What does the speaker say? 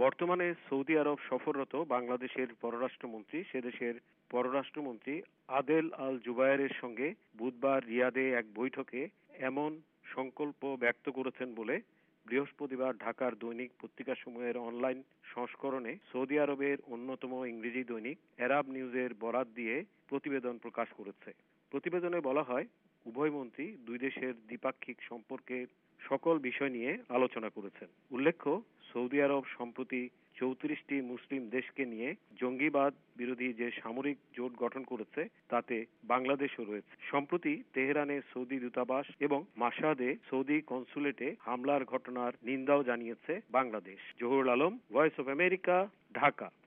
বর্তমানে সৌদি আরব সফররত বাংলাদেশের পররাষ্ট্রমন্ত্রী সেদেশের পররাষ্ট্রমন্ত্রী আদেল আল জুবায়েরের সঙ্গে বুধবার রিয়াদে এক বৈঠকে এমন সংকল্প ব্যক্ত করেছেন বলে বৃহস্পতিবার ঢাকার দৈনিক পত্রিকাসমূহের অনলাইন সংস্করণে সৌদি আরবের অন্যতম ইংরেজি দৈনিক এরাব নিউজের বরাত দিয়ে প্রতিবেদন প্রকাশ করেছে। প্রতিবেদনে বলা হয়, উভয় মন্ত্রী দুই দেশের দ্বিপাক্ষিক সম্পর্কের সকল বিষয় নিয়ে আলোচনা করেছেন। উল্লেখ্য, সৌদি আরব সম্প্রতি 34টি মুসলিম দেশকে নিয়ে জঙ্গিবাদ বিরোধী যে সামরিক জোট গঠন করেছে তাতে বাংলাদেশও রয়েছে। সম্প্রতি তেহরানে সৌদি দূতাবাস এবং মাশহাদে সৌদি কনসুলেটে হামলার ঘটনার নিন্দাও জানিয়েছে Bangladesh. Zahurul Alam, voice of America, Dhaka.